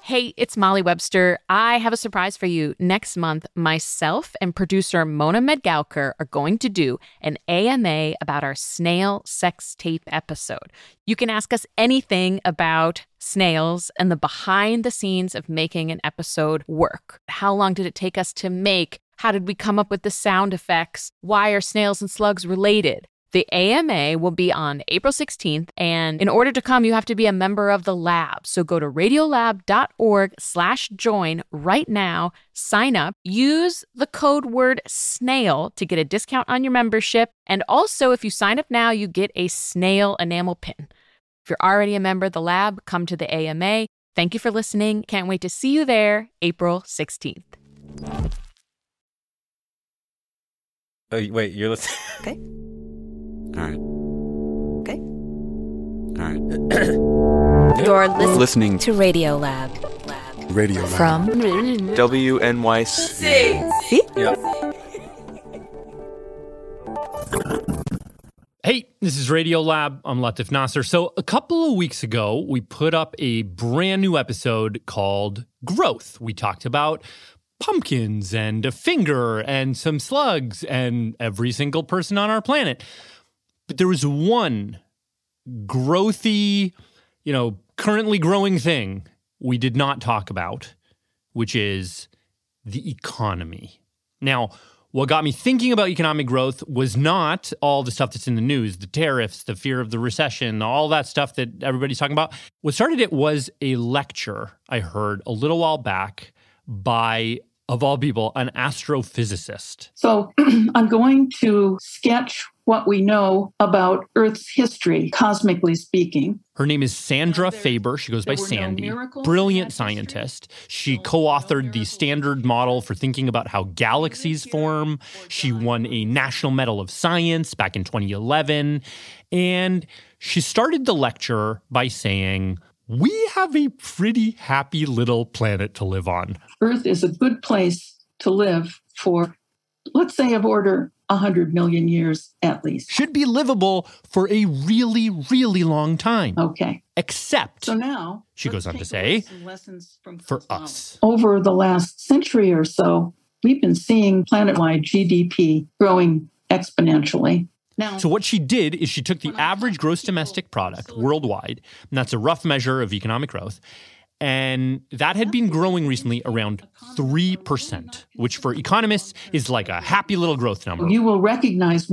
Hey, it's Molly Webster. I have a surprise for you. Next month, myself and producer Mona Medgalker are going to do an AMA about our snail sex tape episode. You can ask us anything about snails and the behind the scenes of making an episode work. How long did it take us to make? How did we come up with the sound effects? Why are snails and slugs related? The AMA will be on April 16th, and in order to come, you have to be a member of the lab. So go to radiolab.org/join right now, sign up, use the code word SNAIL to get a discount on your membership. And also, if you sign up now, you get a snail enamel pin. If you're already a member of the lab, come to the AMA. Thank you for listening. Can't wait to see you there, April 16th. Oh, wait, you're listening? Okay. All right. Okay. All right. You're listening to Radio Lab. Radio Lab. From WNYC. See? Yep. Hey, this is Radio Lab. I'm Latif Nasser. So a couple of weeks ago, we put up a brand new episode called Growth. We talked about pumpkins and a finger and some slugs and every single person on our planet. But there was one growthy, currently growing thing we did not talk about, which is the economy. Now, what got me thinking about economic growth was not all the stuff that's in the news, the tariffs, the fear of the recession, all that stuff that everybody's talking about. What started it was a lecture I heard a little while back by, of all people, an astrophysicist. So I'm going to sketch what we know about Earth's history, cosmically speaking. Her name is Sandra Faber. She goes by Sandy. Brilliant scientist. She co-authored the standard model for thinking about how galaxies form. She won a National Medal of Science back in 2011. And she started the lecture by saying, we have a pretty happy little planet to live on. Earth is a good place to live for, let's say, of order 100 million years at least. Should be livable for a really, really long time. Okay. Except, so now, she goes on to say, for us. us. Over the last century or so, we've been seeing planet-wide GDP growing exponentially. Now, so what she did is she took the average gross domestic product worldwide, and that's a rough measure of economic growth, and that had been growing recently around 3%, which for economists is like a happy little growth number. You will recognize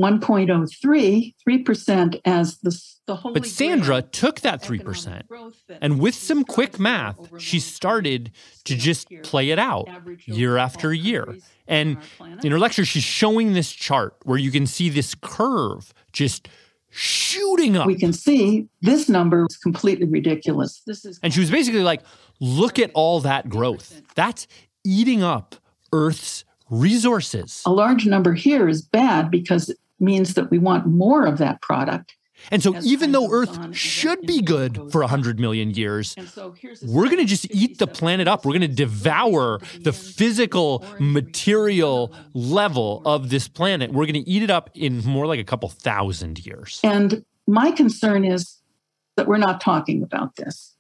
3% as the holy But Sandra took that 3%, and with some quick math, she started to just play it out year after year. And in her lecture, she's showing this chart where you can see this curve just shooting up. We can see this number is completely ridiculous. And she was basically like, look at all that growth. That's eating up Earth's resources. A large number here is bad because it means that we want more of that product. And so even though Earth should be good for 100 million years, we're going to just eat the planet up. We're going to devour the physical, material level of this planet. We're going to eat it up in more like a couple thousand years. And my concern is that we're not talking about this.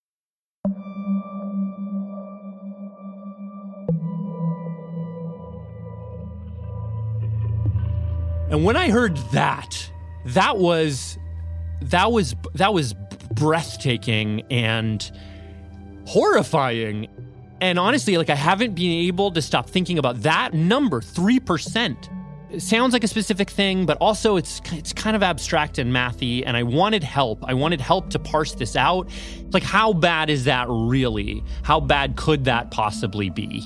And when I heard that was breathtaking and horrifying. And honestly, I haven't been able to stop thinking about that number, 3%. It sounds like a specific thing, but also it's kind of abstract and mathy, and I wanted help. I wanted help to parse this out. How bad is that really? How bad could that possibly be?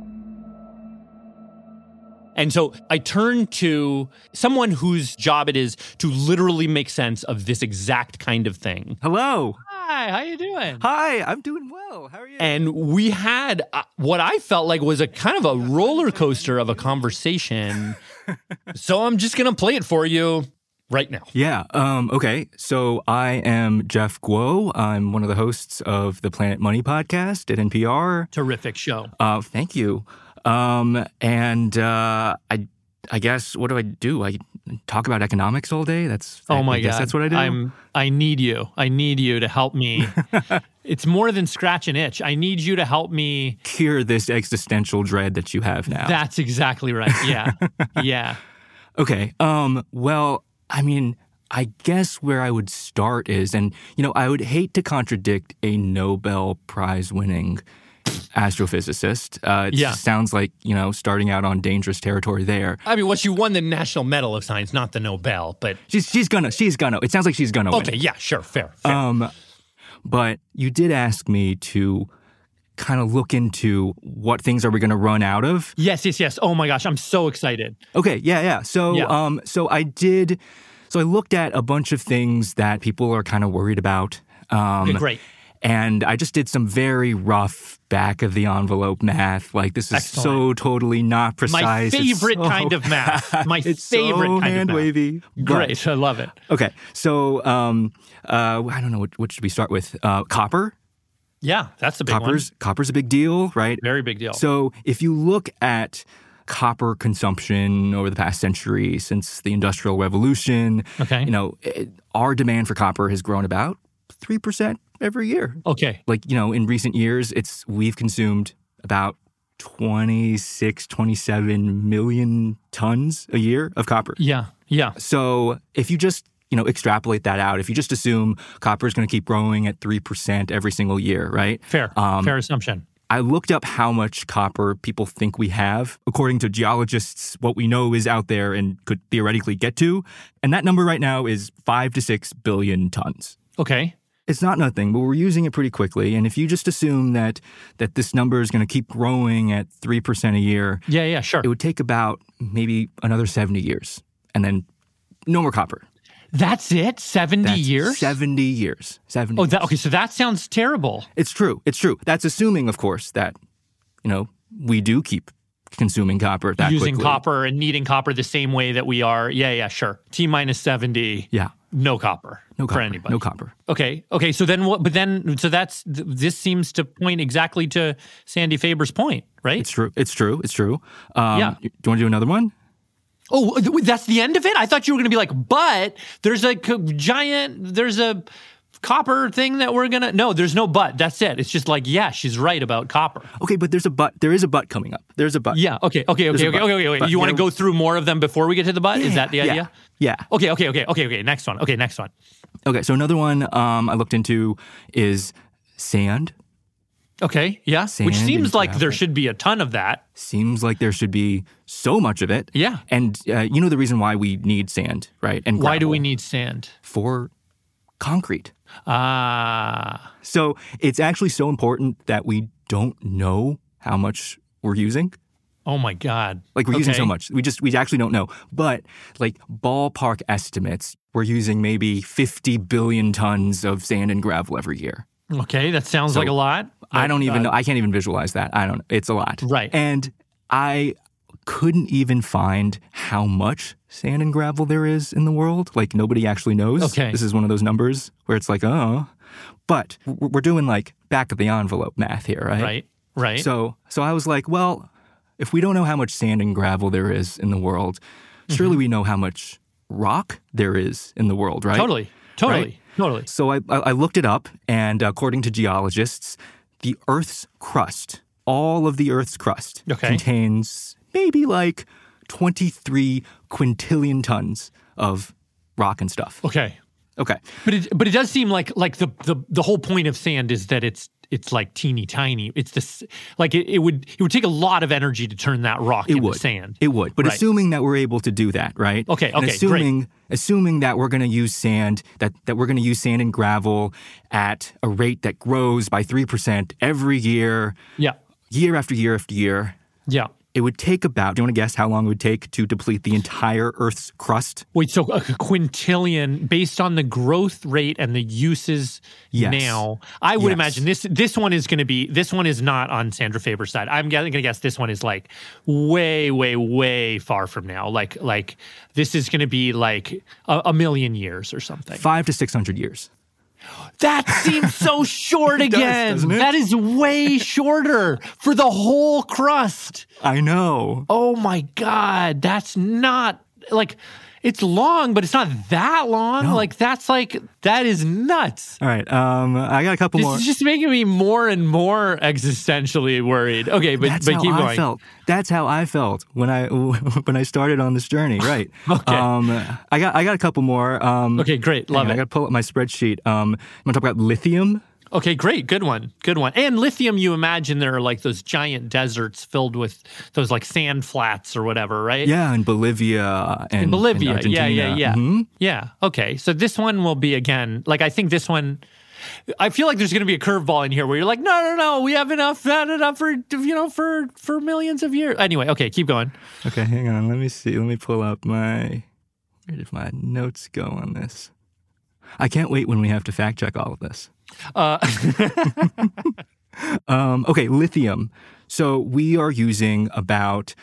And so I turned to someone whose job it is to literally make sense of this exact kind of thing. Hello. Hi, how you doing? Hi, I'm doing well. How are you? And we had what I felt like was a kind of a roller coaster of a conversation. So I'm just going to play it for you right now. Yeah. Okay. So I am Jeff Guo. I'm one of the hosts of the Planet Money podcast at NPR. Terrific show. Thank you. I guess, what do? talk about economics all day. Oh my I guess God. that's what I do. I need you. I need you to help me. It's more than scratch an itch. I need you to help me cure this existential dread that you have now. That's exactly right. Yeah. Yeah. Okay. Well, I mean, I guess where I would start is, and, I would hate to contradict a Nobel Prize winning astrophysicist. It sounds like, starting out on dangerous territory there. I mean, she won the National Medal of Science, not the Nobel, but... She's gonna. It sounds like she's gonna win. Okay, yeah, sure, fair. But you did ask me to kind of look into what things are we going to run out of. Yes. Oh my gosh, I'm so excited. Okay, yeah. So I looked at a bunch of things that people are kind of worried about. Okay, great. And I just did some very rough back of the envelope math. Like, this is so totally not precise. My favorite kind of math. My it's favorite so kind hand of math. wavy. Great, I love it. Okay, so I don't know, what should we start with? Copper. Yeah, that's the big one. Copper's a big deal, right? Very big deal. So if you look at copper consumption over the past century since the Industrial Revolution, our demand for copper has grown about 3% every year. Okay. Like, in recent years, we've consumed about 27 million tons a year of copper. Yeah. So if you just extrapolate that out, if you just assume copper is going to keep growing at 3% every single year, right? Fair assumption. I looked up how much copper people think we have. According to geologists, what we know is out there and could theoretically get to. And that number right now is 5 to 6 billion tons. Okay. It's not nothing, but we're using it pretty quickly. And if you just assume that this number is going to keep growing at 3% a year, yeah, sure, it would take about maybe another 70 years. And then no more copper. That's it? 70 years? 70 years. 70 years. Okay, so that sounds terrible. It's true. That's assuming, of course, that, we do keep consuming copper that using quickly. Copper and needing copper the same way that we are. Yeah, sure. T minus 70. Yeah. No copper. For anybody. No copper. Okay. So then what? But then, so this seems to point exactly to Sandy Faber's point, right? It's true. Yeah. Do you want to do another one? Oh, that's the end of it? I thought you were going to be like, but there's a copper thing that we're going to... No, there's no but. That's it. It's just like, yeah, she's right about copper. Okay, but there's a but. There is a but coming up. There's a but. Yeah, okay. You want to go through more of them before we get to the but? Is that the idea? Yeah. Okay. Next one. Okay, so another one I looked into is sand. Okay, yeah. Sand. Which seems like there should be a ton of that. Seems like there should be so much of it. Yeah. And the reason why we need sand, right? And why do we need sand? For concrete. Ah. So it's actually so important that we don't know how much we're using. Oh my God. Like, we're using so much. We actually don't know. But like, ballpark estimates, we're using maybe 50 billion tons of sand and gravel every year. Okay, that sounds like a lot. I don't even know. I can't even visualize that. I don't know. It's a lot. Right. And I couldn't even find how much sand and gravel there is in the world. Like, nobody actually knows. Okay. This is one of those numbers where it's like, oh. But we're doing like back of the envelope math here, right? Right. So I was like, well, if we don't know how much sand and gravel there is in the world, surely we know how much rock there is in the world, right? Totally. Right? Totally. So I looked it up, and according to geologists, the Earth's crust, all of the Earth's crust, contains maybe like 23 quintillion tons of rock and stuff. Okay. But it does seem like the whole point of sand is that it's like teeny tiny. It's this, like, it would take a lot of energy to turn that rock into sand. It would. But assuming that we're able to do that, right? Okay, assuming that we're going to use sand, that we're going to use sand and gravel at a rate that grows by 3% every year. Yeah. Year after year after year. Yeah. It would take about, do you want to guess how long it would take to deplete the entire Earth's crust? Wait, so a quintillion, based on the growth rate and the uses now, I would imagine this one is not on Sandra Faber's side. I'm going to guess this one is like way, way, way far from now. Like this is going to be like a million years or something. 500 to 600 years. That seems so short again. Doesn't it? That is way shorter for the whole crust. I know. Oh my God. That's not like, It's long, but it's not that long. No. That is nuts. All right. I got a couple more. This is just making me more and more existentially worried. Okay, but keep going. That's how I felt when I started on this journey. Right. Okay. I got a couple more. Okay, great. Love it. I got to pull up my spreadsheet. I'm going to talk about lithium. Okay, great. Good one. And lithium, you imagine there are like those giant deserts filled with those like sand flats or whatever, right? Yeah, in Bolivia and Argentina. Yeah. Mm-hmm. Yeah. Okay. So this one will be again, like I think this one, I feel like there's going to be a curveball in here where you're like, no, we have enough for millions of years. Anyway, okay, keep going. Okay, hang on. Let me see. Let me pull up where did my notes go on this? I can't wait when we have to fact check all of this. Okay, lithium. So we are using about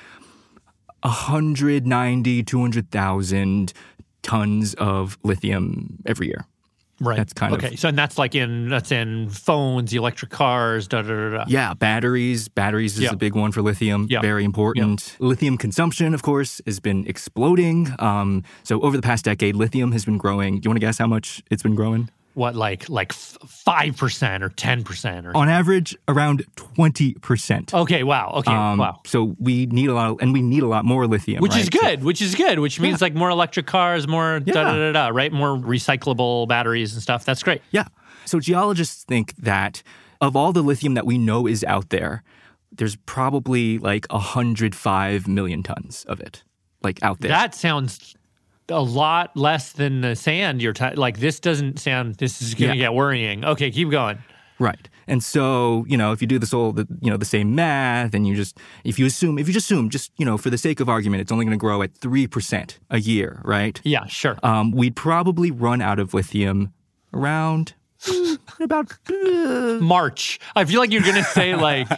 200,000 tons of lithium every year. Right. That's kind of okay. So and that's in phones, electric cars, Yeah, batteries. Batteries is a big one for lithium. Yeah. Very important. Yeah. Lithium consumption, of course, has been exploding. So over the past decade, lithium has been growing. Do you want to guess how much it's been growing? What, like 5% or 10%? Or on average, around 20%. Okay, wow. Okay, wow. So we need a lot more lithium. Which right? is good, which means like more electric cars, more right? More recyclable batteries and stuff. That's great. Yeah. So geologists think that of all the lithium that we know is out there, there's probably like 105 million tons of it, like out there. That sounds a lot less than the sand you're like this doesn't sound, this is going to get worrying. Okay, keep going. Right. And so, if you do the same math and if you just assume, for the sake of argument, it's only going to grow at 3% a year, right? Yeah, sure. We'd probably run out of lithium around about March. I feel like you're going to say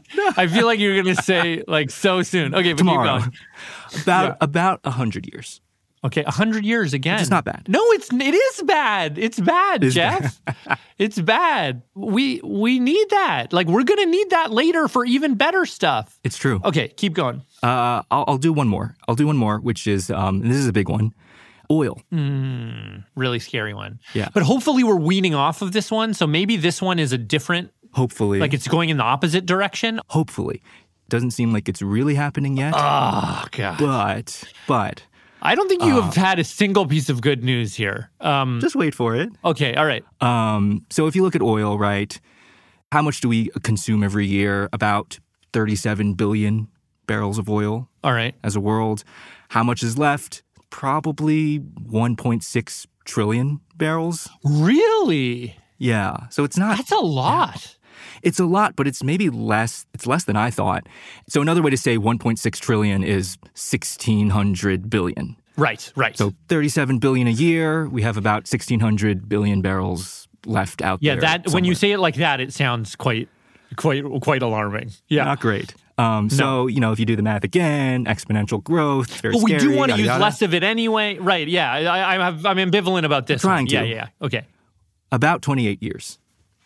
so soon. Okay, but tomorrow. Keep going. About 100 years. Okay, 100 years again. It's not bad. No, it is bad. It's bad, Jeff. It's bad. We need that. Like, we're going to need that later for even better stuff. It's true. Okay, keep going. I'll do one more. Which is, this is a big one. Oil. Really scary one. Yeah. But hopefully we're weaning off of this one. So maybe this one is a different. Hopefully. Like it's going in the opposite direction. Hopefully. Doesn't seem like it's really happening yet. Oh, God. But. I don't think you have had a single piece of good news here. Just wait for it. Okay, all right. So if you look at oil, right, how much do we consume every year? About 37 billion barrels of oil. All right. As a world. How much is left? Probably 1.6 trillion barrels. Really? Yeah. So it's not. That's a lot. Yeah. It's a lot, but it's maybe less. It's less than I thought. So another way to say 1.6 trillion is 1,600 billion. Right. So 37 billion a year. We have about 1,600 billion barrels left out there. Yeah, that when you say it like that, it sounds quite alarming. Yeah, not great. So if you do the math again, exponential growth. Very but we scary, do want to use less of it anyway. Right? Yeah, I'm ambivalent about this. Trying to. Yeah. Okay. About 28 years.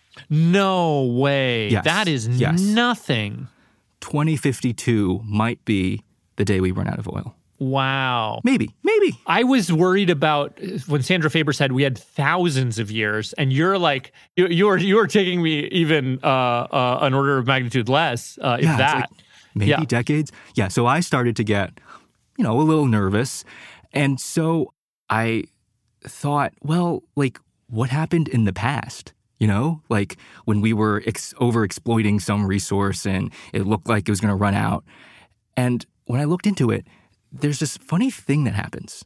No way. Yes. That is nothing. 2052 might be the day we run out of oil. Wow. Maybe. I was worried about when Sandra Faber said we had thousands of years, and you're like, you're taking me even an order of magnitude less, if that. Like maybe decades. Yeah, so I started to get, a little nervous. And so I thought, well, like, what happened in the past? Like when we were over-exploiting some resource and it looked like it was going to run out. And when I looked into it, there's this funny thing that happens.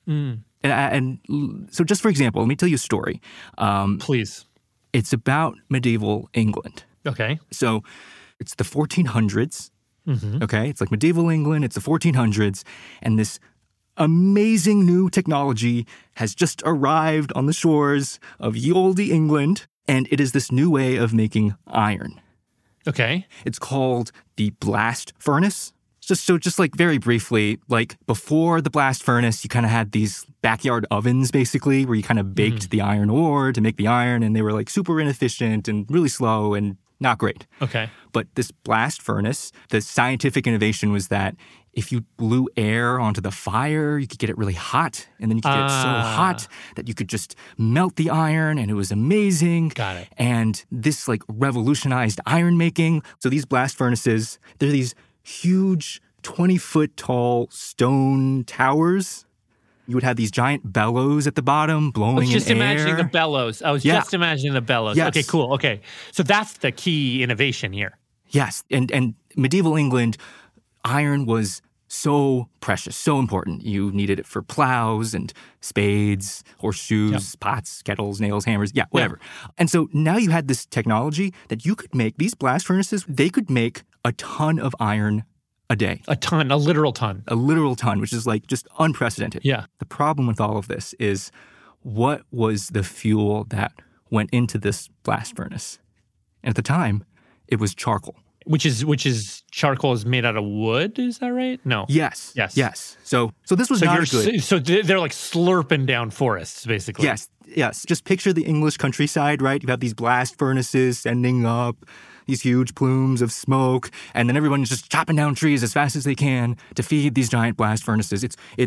And so just for example, let me tell you a story. Please. It's about medieval England. Okay. So it's the 1400s. Mm-hmm. Okay? It's like medieval England. It's the 1400s. And this amazing new technology has just arrived on the shores of ye olde England. And it is this new way of making iron. Okay. It's called the blast furnace. Just like very briefly, like before the blast furnace, you kind of had these backyard ovens basically where you kind of baked the iron ore to make the iron, and they were like super inefficient and really slow and Not great. Okay. But this blast furnace, the scientific innovation was that if you blew air onto the fire, you could get it really hot. And then you could get it so hot that you could just melt the iron, and it was amazing. Got it. And this like revolutionized iron making. So these blast furnaces, they're these huge 20-foot tall stone towers. You would have these giant bellows at the bottom blowing in air. I was just imagining the bellows. just imagining the bellows. Yes. Okay, cool. Okay. So that's the key innovation here. Yes. And medieval England, iron was so precious, so important. You needed it for plows and spades, horseshoes, pots, kettles, nails, hammers, whatever. And so now you had this technology that you could make, these blast furnaces, they could make a ton of iron a day. A ton, a literal ton. A literal ton, which is like just unprecedented. Yeah. The problem with all of this is what was the fuel that went into this blast furnace? And at the time, it was charcoal. Which is charcoal is made out of wood, is that right? No. Yes. So this was not good. So they're like slurping down forests, basically. Yes. Just picture the English countryside, right? You have these blast furnaces sending up these huge plumes of smoke, and then everyone's just chopping down trees as fast as they can to feed these giant blast furnaces.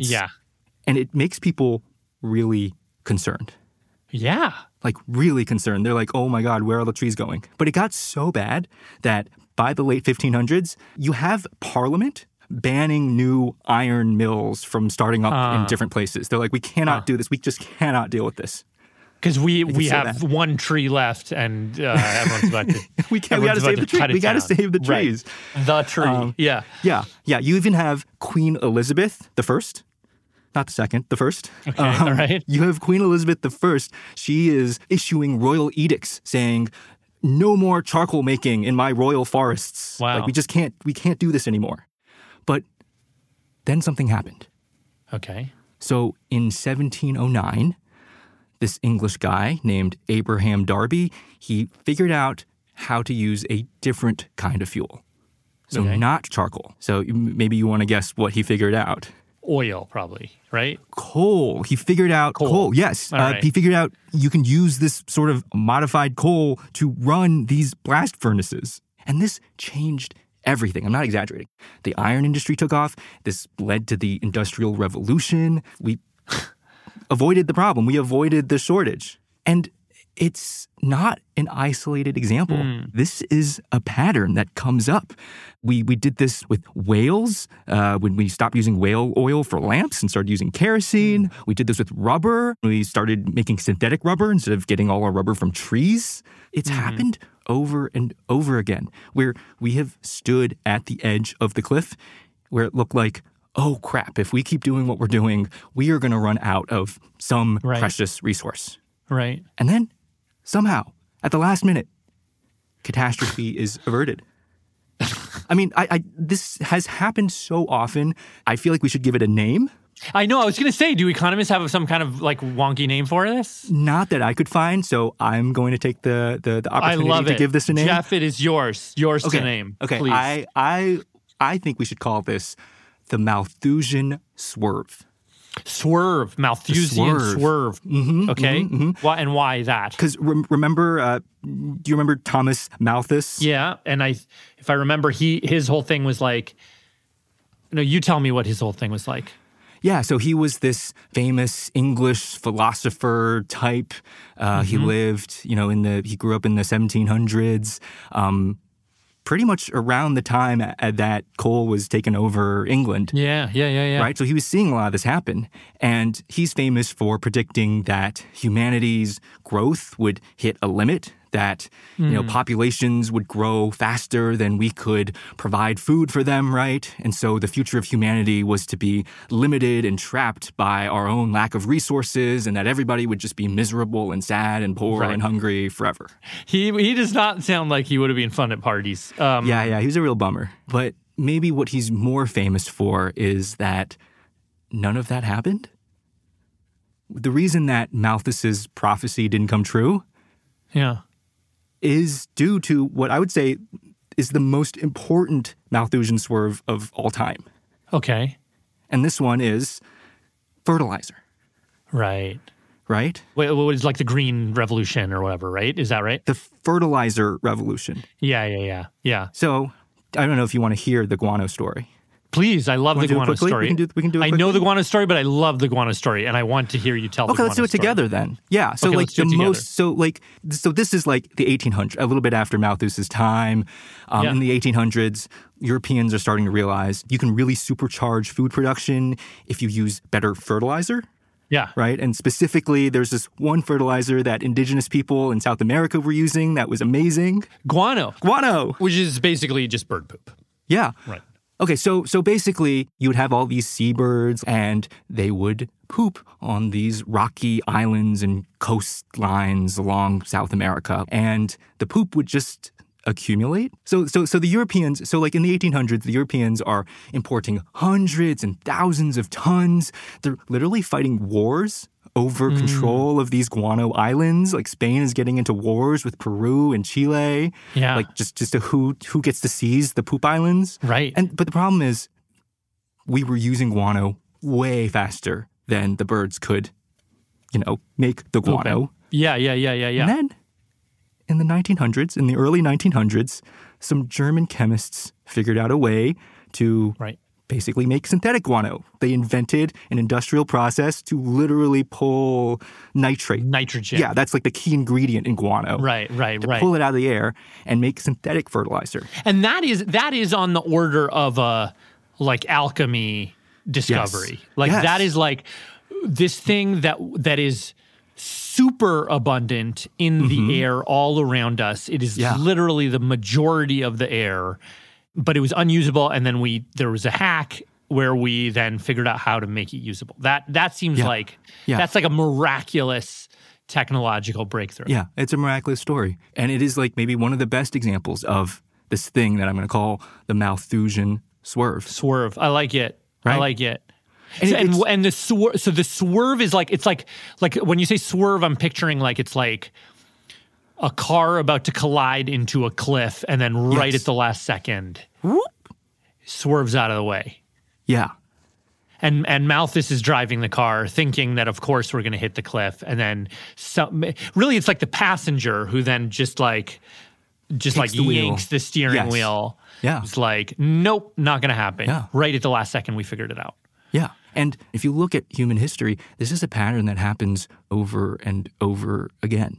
And it makes people really concerned. Yeah. Like really concerned. They're like, oh my God, where are the trees going? But it got so bad that by the late 1500s, you have Parliament banning new iron mills from starting up in different places. They're like, we cannot do this. We just cannot deal with this. Because we have one tree left, and everyone's about to. we got to save the tree. We got to save the trees. Right. The tree. Yeah. You even have Queen Elizabeth I, not the second, the first. Okay, all right. You have Queen Elizabeth I. She is issuing royal edicts saying, no more charcoal making in my royal forests. Wow. Like we can't do this anymore. But then something happened. Okay. So in 1709, this English guy named Abraham Darby, he figured out how to use a different kind of fuel. So not charcoal. So maybe you want to guess what he figured out. Oil, probably, right? Coal. He figured out coal. Yes. Right. He figured out you can use this sort of modified coal to run these blast furnaces. And this changed everything. I'm not exaggerating. The iron industry took off. This led to the Industrial Revolution. We avoided the problem. We avoided the shortage. And it's not an isolated example. This is a pattern that comes up. We did this with whales when we stopped using whale oil for lamps and started using kerosene. We did this with rubber. We started making synthetic rubber instead of getting all our rubber from trees. It's happened over and over again, where we have stood at the edge of the cliff where it looked like, oh crap, if we keep doing what we're doing, we are going to run out of some precious resource. Right. And then somehow, at the last minute, catastrophe is averted. I mean, this has happened so often, I feel like we should give it a name. I know. I was going to say, do economists have some kind of like wonky name for this? Not that I could find, so I'm going to take the opportunity to give this a name. Jeff, it is yours. Yours to name. Okay. Please. I think we should call this the Malthusian Swerve. Swerve, Malthusian swerve. Mm-hmm, okay. Mm-hmm. Why, and why that? Because remember, do you remember Thomas Malthus? Yeah, and if I remember, his whole thing was like, no, you tell me what his whole thing was like. Yeah, so he was this famous English philosopher type. He lived, he grew up in the 1700s. Pretty much around the time that coal was taken over England. Yeah. Right? So he was seeing a lot of this happen. And he's famous for predicting that humanity's growth would hit a limit, that populations would grow faster than we could provide food for them, right? And so the future of humanity was to be limited and trapped by our own lack of resources, and that everybody would just be miserable and sad and poor and hungry forever. He does not sound like he would have been fun at parties. Yeah, he was a real bummer. But maybe what he's more famous for is that none of that happened. The reason that Malthus's prophecy didn't come true is due to what I would say is the most important Malthusian swerve of all time. Okay. And this one is fertilizer. Right. right? Wait, what is like the green revolution or whatever, right? Is that right? The fertilizer revolution. Yeah. So I don't know if you want to hear the guano story. Please, I love the guano story. We can do it I quickly. know the guano story, but I love the guano story, and I want to hear you tell the guano story. Okay, let's do it together then. Yeah, so Okay, like let's do it together. so this is like the 1800s, a little bit after Malthus's time. In the 1800s, Europeans are starting to realize you can really supercharge food production if you use better fertilizer. Yeah. Right? And specifically, there's this one fertilizer that indigenous people in South America were using that was amazing. Guano. Which is basically just bird poop. Yeah. Right. Okay, so basically, you would have all these seabirds, and they would poop on these rocky islands and coastlines along South America, and the poop would just accumulate. So the Europeans, so like in the 1800s, the Europeans are importing hundreds and thousands of tons. They're literally fighting wars over control of these guano islands. Like Spain is getting into wars with Peru and Chile. Yeah. Like just to who gets to seize the poop islands. Right. But the problem is we were using guano way faster than the birds could, make the guano. Okay. Yeah. And then in the 1900s, in the early 1900s, some German chemists figured out a way to basically make synthetic guano. They invented an industrial process to literally pull nitrate. Nitrogen. Yeah, that's like the key ingredient in guano. Right. Pull it out of the air and make synthetic fertilizer. And that is on the order of a like alchemy discovery. Yes. Like Yes. that is like this thing that is super abundant in the air all around us. It is literally the majority of the air. But it was unusable, and then there was a hack where we then figured out how to make it usable. That seems like that's like a miraculous technological breakthrough. Yeah, it's a miraculous story. And it is like maybe one of the best examples of this thing that I'm going to call the Malthusian swerve. Swerve. I like it. Right? I like it. And the swerve, so the swerve is like, it's like when you say swerve, I'm picturing like it's like a car about to collide into a cliff and then right at the last second, swerves out of the way. Yeah. And Malthus is driving the car thinking that, of course, we're going to hit the cliff. And then really it's like the passenger who then just yanks the steering wheel. Yeah. It's like, nope, not going to happen. Yeah. Right at the last second, we figured it out. Yeah. And if you look at human history, this is a pattern that happens over and over again.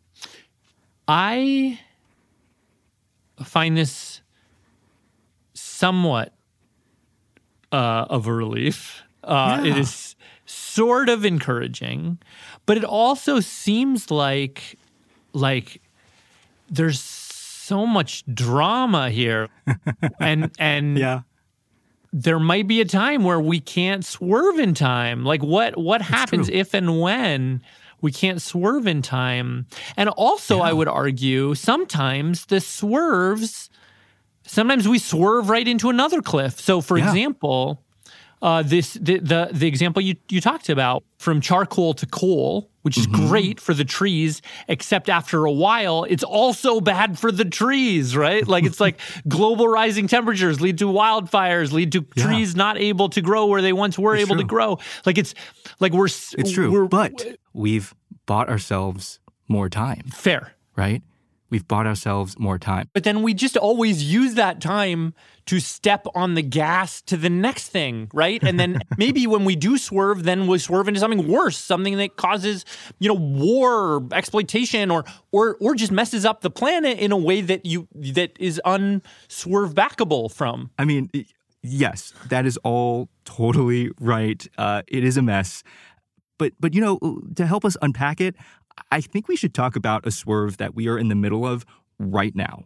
I find this somewhat of a relief. It is sort of encouraging, but it also seems like there's so much drama here, and there might be a time where we can't swerve in time. Like what happens if and when we can't swerve in time? And also, I would argue, sometimes we swerve right into another cliff. So, for example, the example you talked about, from charcoal to coal, which is great for the trees, except after a while, it's also bad for the trees, right? Like it's like global rising temperatures lead to wildfires, lead to trees not able to grow where they once were able to grow. Like it's true, but we've bought ourselves more time. Fair. Right? We've bought ourselves more time. But then we just always use that time to step on the gas to the next thing, right? And then maybe when we do swerve, then we swerve into something worse, something that causes, war or exploitation or just messes up the planet in a way that is unswerve backable from. I mean, yes, that is all totally right. It is a mess. But to help us unpack it, I think we should talk about a swerve that we are in the middle of right now.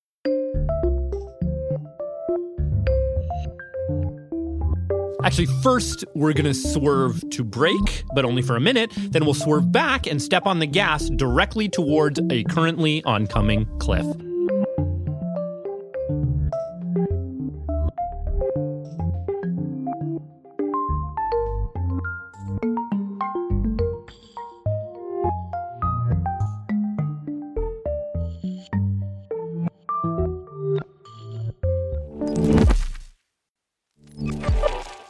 Actually, first, we're going to swerve to brake, but only for a minute. Then we'll swerve back and step on the gas directly towards a currently oncoming cliff.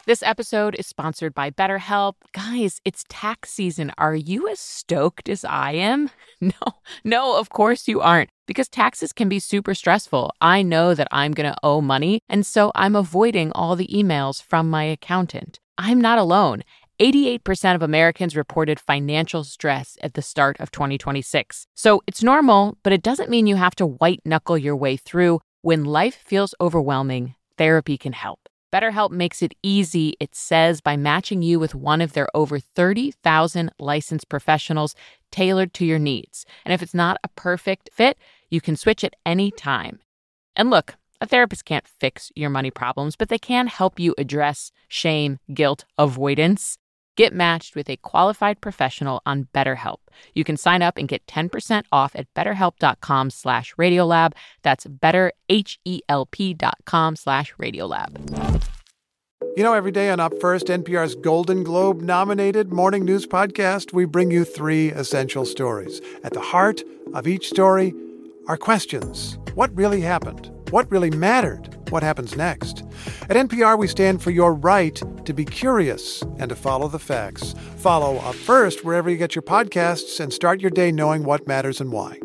This episode is sponsored by BetterHelp. Guys, it's tax season. Are you as stoked as I am? No, of course you aren't, because taxes can be super stressful. I know that I'm going to owe money, and so I'm avoiding all the emails from my accountant. I'm not alone. 88% of Americans reported financial stress at the start of 2026. So it's normal, but it doesn't mean you have to white-knuckle your way through. When life feels overwhelming, therapy can help. BetterHelp makes it easy, it says, by matching you with one of their over 30,000 licensed professionals tailored to your needs. And if it's not a perfect fit, you can switch at any time. And look, a therapist can't fix your money problems, but they can help you address shame, guilt, avoidance. Get matched with a qualified professional on BetterHelp. You can sign up and get 10% off at betterhelp.com/Radiolab. That's betterhelp.com/Radiolab. You know, every day on Up First, NPR's Golden Globe-nominated morning news podcast, we bring you 3 essential stories. At the heart of each story are questions. What really happened? What really mattered? What happens next? At NPR, we stand for your right to be curious and to follow the facts. Follow Up First wherever you get your podcasts and start your day knowing what matters and why.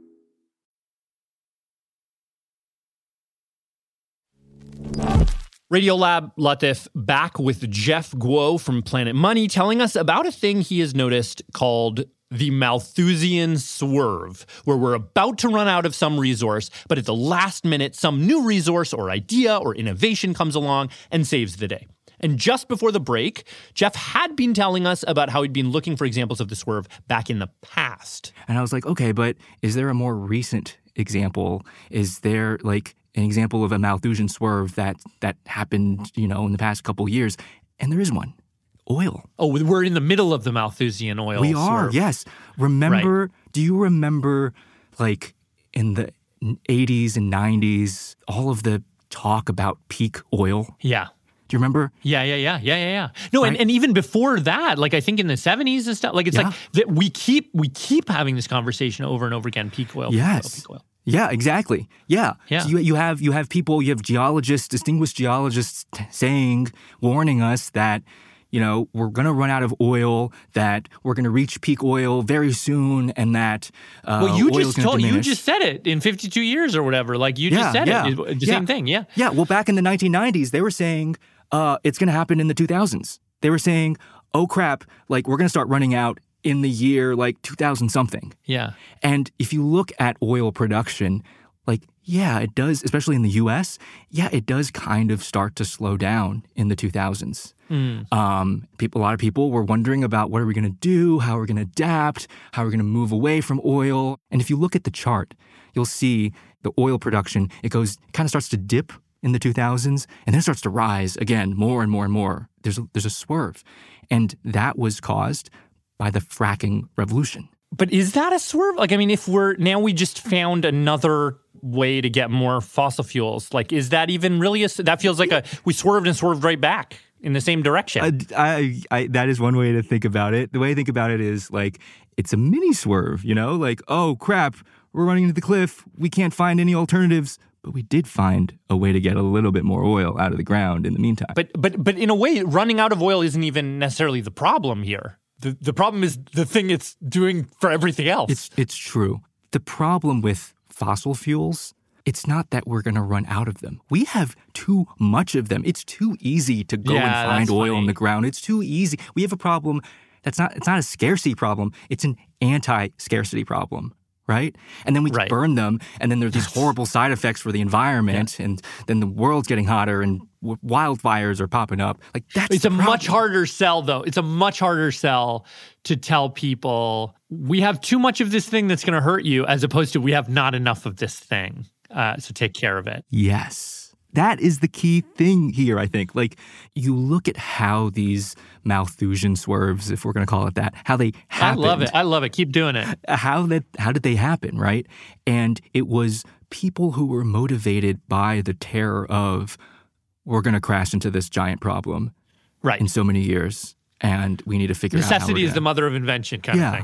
Radiolab Latif back with Jeff Guo from Planet Money telling us about a thing he has noticed called the Malthusian swerve, where we're about to run out of some resource, but at the last minute, some new resource or idea or innovation comes along and saves the day. And just before the break, Jeff had been telling us about how he'd been looking for examples of the swerve back in the past. And I was like, okay, but is there a more recent example? Is there like an example of a Malthusian swerve that happened, in the past couple years? And there is one. Oil. Oh, we're in the middle of the Malthusian oil We are, swerve. yes. Do you remember, like, in the 80s and 90s, all of the talk about peak oil? Yeah. Do you remember? Yeah. No, right? and even before that, like I think in the 70s and stuff, like it's like that we keep having this conversation over and over again, peak oil, Yes. peak oil. Yeah, exactly. Yeah. Yeah. So you have people, you have geologists, distinguished geologists warning us that, we're going to run out of oil, that we're going to reach peak oil very soon, and that you just said it in 52 years or whatever. Like you just said it. The same thing. Yeah. Yeah. Well, back in the 1990s, they were saying it's going to happen in the 2000s. They were saying, oh crap, like we're going to start running out in the year like 2000 something. Yeah. And if you look at oil production, like, yeah, it does, especially in the U.S., it does kind of start to slow down in the 2000s. A lot of people were wondering about what are we going to do, how are we going to adapt, how are we going to move away from oil. And if you look at the chart, you'll see the oil production, it kind of starts to dip in the 2000s and then starts to rise again more and more and more. There's a swerve. And that was caused by the fracking revolution. But is that a swerve? Like, I mean, if we just found another way to get more fossil fuels, like, is that even really that feels like we swerved and swerved right back in the same direction. That is one way to think about it. The way I think about it is like, it's a mini swerve, like, oh crap, we're running into the cliff. We can't find any alternatives. But we did find a way to get a little bit more oil out of the ground in the meantime. But in a way, running out of oil isn't even necessarily the problem here. The problem is the thing it's doing for everything else. It's true. The problem with fossil fuels, it's not that we're going to run out of them. We have too much of them. It's too easy to go and find oil in the ground. It's too easy. We have a problem it's not a scarcity problem. It's an anti-scarcity problem. Right? And then we burn them, and then there's these horrible side effects for the environment, and then the world's getting hotter, and wildfires are popping up. Like it's a much harder sell, though. It's a much harder sell to tell people we have too much of this thing that's going to hurt you, as opposed to we have not enough of this thing, so take care of it. Yes. That is the key thing here, I think. Like, you look at how these Malthusian swerves, if we're going to call it that, how they happened. I love it. Keep doing it. How did they happen, right? And it was people who were motivated by the terror of, we're going to crash into this giant problem in so many years, and we need to figure out how necessity is the mother of invention kind of thing.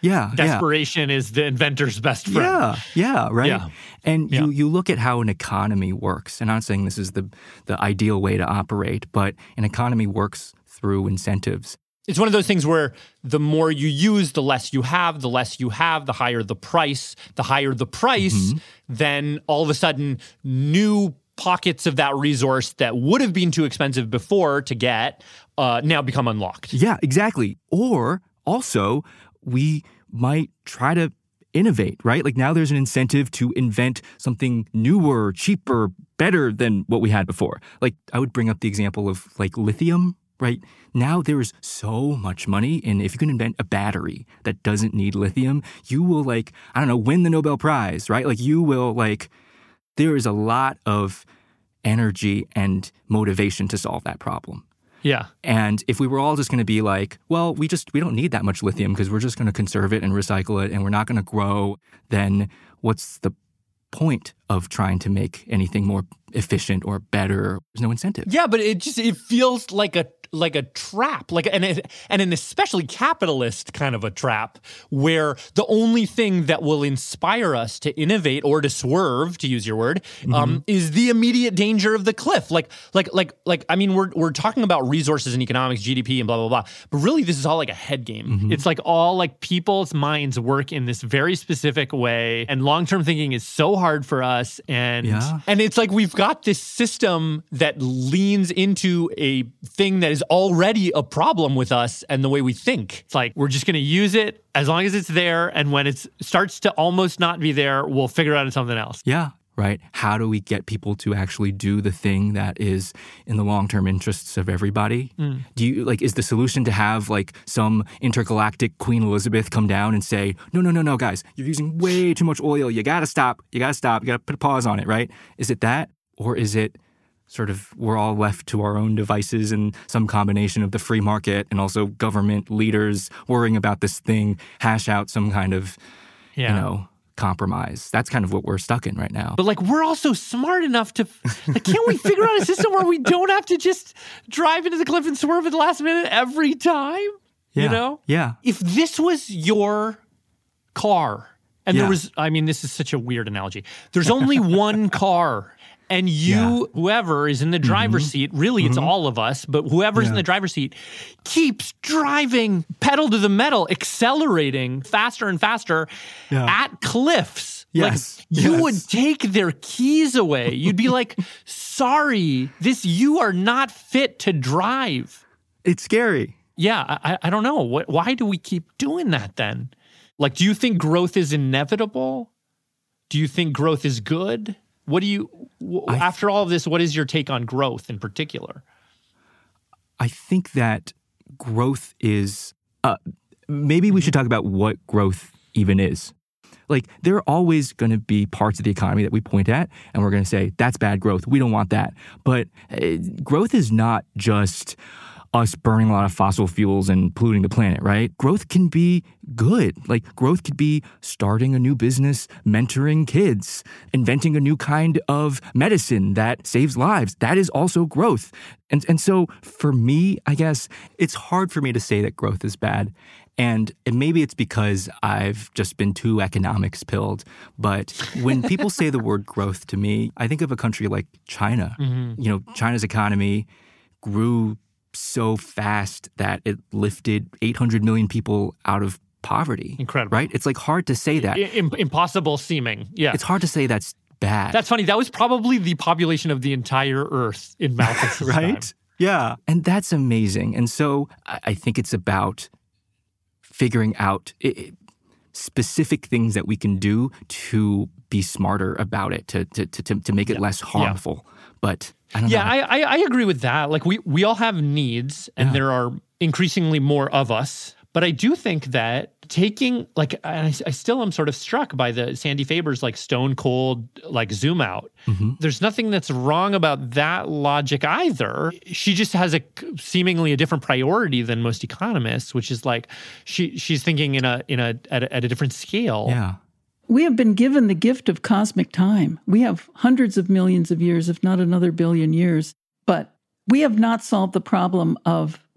desperation is the inventor's best friend. Yeah, right? Yeah. And you look at how an economy works, and I'm not saying this is the ideal way to operate, but an economy works through incentives. It's one of those things where the more you use, the less you have, the higher the price. The higher the price, then all of a sudden new pockets of that resource that would have been too expensive before to get now become unlocked. Yeah, exactly. Or also, we might try to innovate, right? Like now there's an incentive to invent something newer, cheaper, better than what we had before. Like I would bring up the example of like lithium, right? Now there is so much money, and if you can invent a battery that doesn't need lithium, you will win the Nobel Prize, right? Like you will there is a lot of energy and motivation to solve that problem. Yeah. And if we were all just going to be like, well, we don't need that much lithium because we're just going to conserve it and recycle it and we're not going to grow, then what's the point of trying to make anything more efficient or better? There's no incentive. Yeah, but it feels like a trap, and an especially capitalist kind of a trap, where the only thing that will inspire us to innovate or to swerve, to use your word, is the immediate danger of the cliff. I mean, we're talking about resources and economics, GDP, and blah blah blah, but really this is all like a head game. It's like all like people's minds work in this very specific way, and long-term thinking is so hard for us, and it's like we've got this system that leans into a thing that is already a problem with us and the way we think. It's like we're just going to use it as long as it's there, and when it starts to almost not be there, we'll figure out something else. Yeah, right. How do we get people to actually do the thing that is in the long-term interests of everybody? Do you is the solution to have some intergalactic Queen Elizabeth come down and say, no, guys, you're using way too much oil. You got to stop. You got to put a pause on it, right? Is it that? Or is it sort of we're all left to our own devices and some combination of the free market and also government leaders worrying about this thing, hash out some kind of, compromise? That's kind of what we're stuck in right now. But we're also smart enough to, can't we figure out a system where we don't have to just drive into the cliff and swerve at the last minute every time? Yeah. Yeah. If this was your car, and there was, this is such a weird analogy. There's only one car. And whoever is in the driver's seat, really it's all of us, but whoever's in the driver's seat keeps driving pedal to the metal, accelerating faster and faster at cliffs. Yes. You would take their keys away. You'd be like, sorry, you are not fit to drive. It's scary. Yeah, I don't know. Why do we keep doing that then? Do you think growth is inevitable? Do you think growth is good? After all of this, what is your take on growth in particular? I think that growth is, maybe we should talk about what growth even is. There are always going to be parts of the economy that we point at and we're going to say, that's bad growth. We don't want that. But growth is not just us burning a lot of fossil fuels and polluting the planet, right? Growth can be good. Growth could be starting a new business, mentoring kids, inventing a new kind of medicine that saves lives. That is also growth. And so for me, I guess, it's hard for me to say that growth is bad. And maybe it's because I've just been too economics pilled. But when people say the word growth to me, I think of a country like China. China's economy grew so fast that it lifted 800 million people out of poverty. Incredible. Right? It's hard to say that. Impossible seeming. Yeah. It's hard to say that's bad. That's funny. That was probably the population of the entire Earth in Malthus's right? time. Yeah. And that's amazing. And so I think it's about figuring out specific things that we can do to be smarter about it, to make it less harmful. But I don't know. I agree with that. We all have needs, and there are increasingly more of us. But I do think that taking, I still am sort of struck by the Sandy Faber's stone cold zoom out. There's nothing that's wrong about that logic either. She just has seemingly a different priority than most economists, which is she's thinking at a different scale. Yeah. We have been given the gift of cosmic time. We have hundreds of millions of years, if not another billion years, but we have not solved the problem of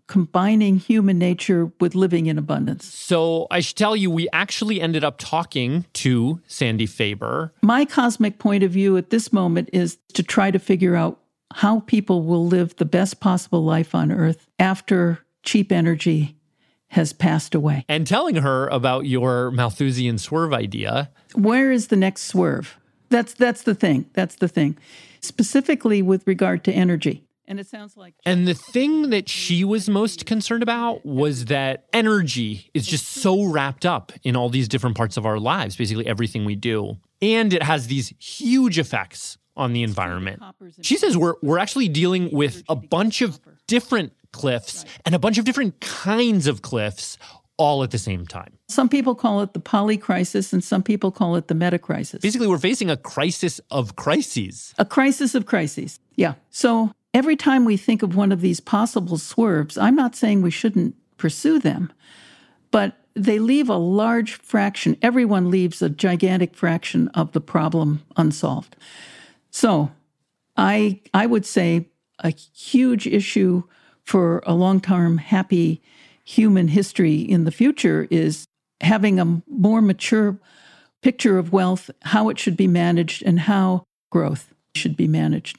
combining human nature with living in abundance. So I should tell you, we actually ended up talking to Sandy Faber. My cosmic point of view at this moment is to try to figure out how people will live the best possible life on Earth after cheap energy has passed away. And telling her about your Malthusian swerve idea. Where is the next swerve? That's the thing. That's the thing. Specifically with regard to energy. And it sounds like... And the thing that she was most concerned about was that energy is just so wrapped up in all these different parts of our lives, basically everything we do. And it has these huge effects on the environment. She says we're actually dealing with a bunch of different cliffs and a bunch of different kinds of cliffs all at the same time. Some people call it the polycrisis and some people call it the metacrisis. Basically, we're facing a crisis of crises. A crisis of crises, yeah. So every time we think of one of these possible swerves, I'm not saying we shouldn't pursue them, but they leave a large fraction. Everyone leaves a gigantic fraction of the problem unsolved. So I would say a huge issue for a long-term happy human history in the future is having a more mature picture of wealth, how it should be managed, and how growth should be managed.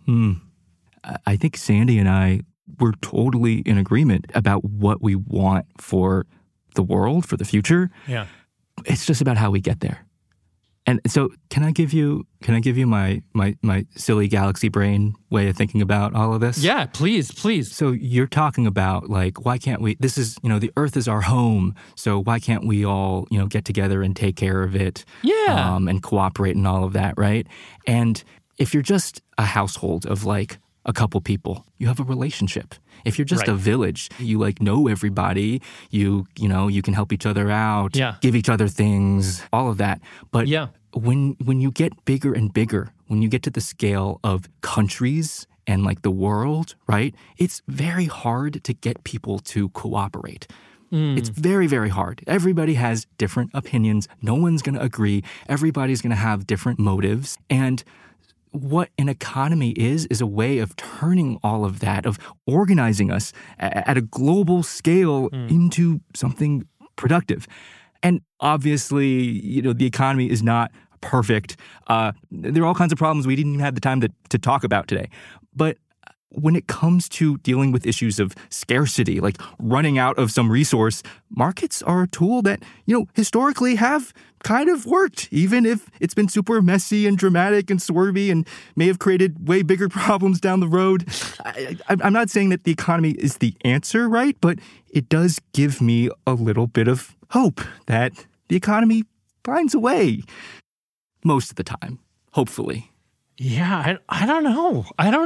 I think Sandy and I were totally in agreement about what we want for the world, for the future. Yeah. It's just about how we get there. And so can I give you my silly galaxy brain way of thinking about all of this? Yeah, please. So you're talking about like, why can't we, this is, the Earth is our home. So why can't we all, get together and take care of it? Yeah. And cooperate and all of that, right? And if you're just a household of like a couple people, you have a relationship. If you're just a village, you like know everybody, you can help each other out, give each other things, all of that. But when you get bigger and bigger, when you get to the scale of countries and like the world, right? It's very hard to get people to cooperate. It's very, very hard. Everybody has different opinions. No one's going to agree. Everybody's going to have different motives. And what an economy is a way of turning all of that, of organizing us at a global scale into something productive. And obviously, the economy is not perfect. There are all kinds of problems we didn't even have the time to talk about today. But when it comes to dealing with issues of scarcity, like running out of some resource, markets are a tool that, historically have kind of worked, even if it's been super messy and dramatic and swervy and may have created way bigger problems down the road. I'm not saying that the economy is the answer, right? But it does give me a little bit of hope that the economy finds a way most of the time, hopefully. Yeah, I don't know.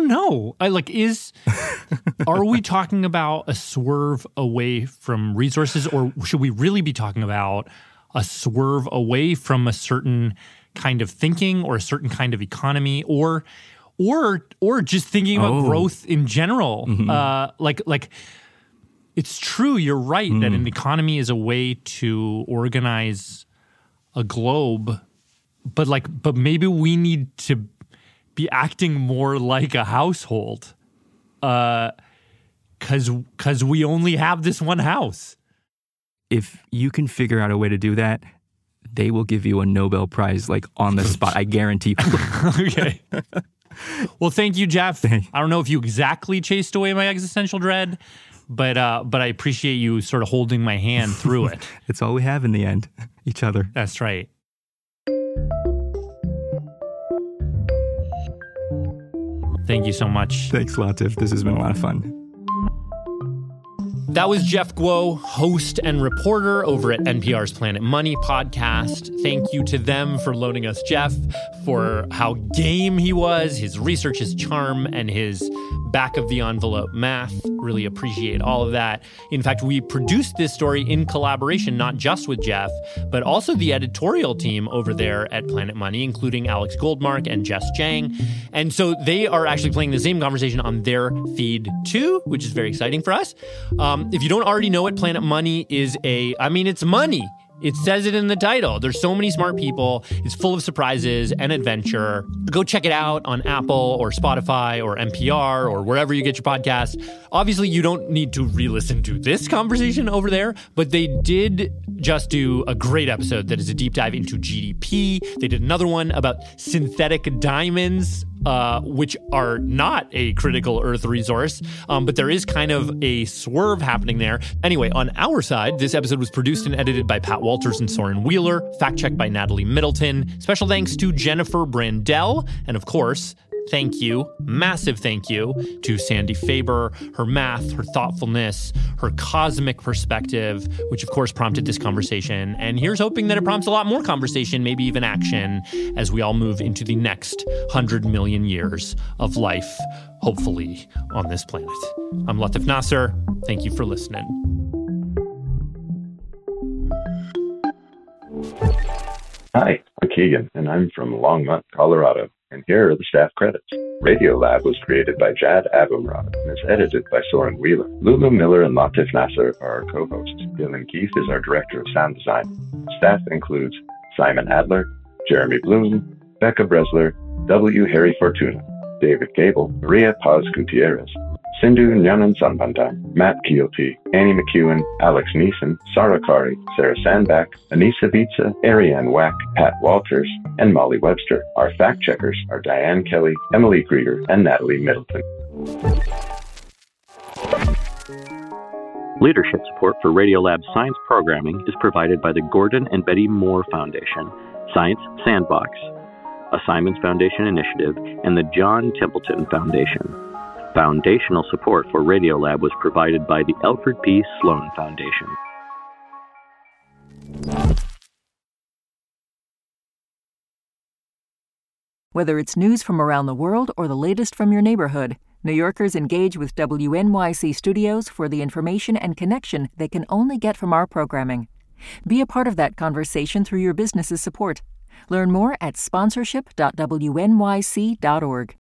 Are we talking about a swerve away from resources, or should we really be talking about a swerve away from a certain kind of thinking or a certain kind of economy, or just thinking about growth in general? Like it's true, you're right, that an economy is a way to organize a globe, but maybe we need to be acting more like a household, because we only have this one house. If you can figure out a way to do that, they will give you a Nobel Prize like on the spot. I guarantee. Okay. Well, thank you, Jeff. I don't know if you exactly chased away my existential dread, but I appreciate you sort of holding my hand through it. It's all we have in the end, each other. That's right. Thank you so much. Thanks, Latif. This has been a lot of fun. That was Jeff Guo, host and reporter over at NPR's Planet Money podcast. Thank you to them for loaning us Jeff, for how game he was, his research, his charm, and his back-of-the-envelope math. Really appreciate all of that. In fact, we produced this story in collaboration, not just with Jeff, but also the editorial team over there at Planet Money, including Alex Goldmark and Jess Jang. And so they are actually playing the same conversation on their feed too, which is very exciting for us. If you don't already know it, Planet Money is it's money. It says it in the title. There's so many smart people. It's full of surprises and adventure. Go check it out on Apple or Spotify or NPR or wherever you get your podcasts. Obviously, you don't need to re-listen to this conversation over there, but they did just do a great episode that is a deep dive into GDP. They did another one about synthetic diamonds, which are not a critical Earth resource, but there is kind of a swerve happening there. Anyway, on our side, this episode was produced and edited by Pat Walters and Soren Wheeler, fact-checked by Natalie Middleton. Special thanks to Jennifer Brandel, and of course, thank you, massive thank you to Sandy Faber, her math, her thoughtfulness, her cosmic perspective, which of course prompted this conversation. And here's hoping that it prompts a lot more conversation, maybe even action, as we all move into the next 100 million years of life, hopefully, on this planet. I'm Latif Nasser. Thank you for listening. Hi, I'm Keegan, and I'm from Longmont, Colorado. And here are the staff credits. Radiolab was created by Jad Abumrad and is edited by Soren Wheeler. Lulu Miller and Latif Nasser are our co-hosts. Dylan Keith is our director of sound design. Staff includes Simon Adler, Jeremy Bloom, Becca Bresler, W. Harry Fortuna, David Gable, Maria Paz Gutierrez, Sindhu Nyanan Sanbantan, Matt Keelty, Annie McEwen, Alex Neeson, Sarah Kari, Sarah Sandbach, Anissa Vitsa, Ariane Wack, Pat Walters, and Molly Webster. Our fact-checkers are Diane Kelly, Emily Grieger, and Natalie Middleton. Leadership support for Radiolab's science programming is provided by the Gordon and Betty Moore Foundation, Science Sandbox, a Simons Foundation initiative, and the John Templeton Foundation. Foundational support for Radiolab was provided by the Alfred P. Sloan Foundation. Whether it's news from around the world or the latest from your neighborhood, New Yorkers engage with WNYC Studios for the information and connection they can only get from our programming. Be a part of that conversation through your business's support. Learn more at sponsorship.wnyc.org.